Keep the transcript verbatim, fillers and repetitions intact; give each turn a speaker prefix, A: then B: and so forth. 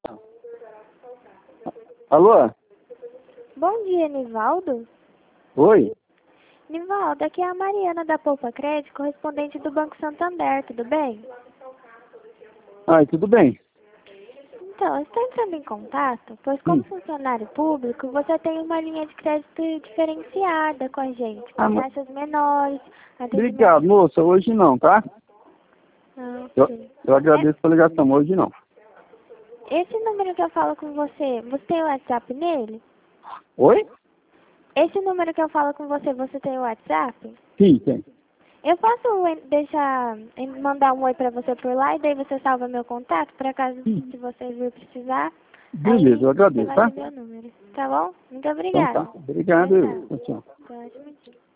A: Alô?
B: Bom dia, Nivaldo.
A: Oi?
B: Nivaldo, aqui é a Mariana da Poupa Crédito, correspondente do Banco Santander, tudo bem?
A: Ai, tudo bem.
B: Então, eu estou entrando em contato, pois como
A: Hum.
B: funcionário público, você tem uma linha de crédito diferenciada com a gente,
A: Ah,
B: com
A: mas-
B: taxas menores, atendimento...
A: Obrigado, moça. Hoje não, tá?
B: Ah,
A: Eu,
B: ok.
A: eu agradeço pela ligação, hoje não.
B: É, esse número que eu falo com você, você tem o WhatsApp nele?
A: Oi?
B: Esse número que eu falo com você, você tem o WhatsApp?
A: Sim, tem.
B: Eu posso en- deixar, en- mandar um oi pra você por lá e daí você salva meu contato, para caso
A: Sim.
B: se você vir precisar,
A: Beleza, eu
B: aí você
A: agradeço,
B: vai
A: tá?
B: ter meu número, tá bom? Muito
A: Então
B: obrigada.
A: tá. Obrigado.
B: Tchau, tchau.
A: Tchau.
B: Tenha um ótimo dia.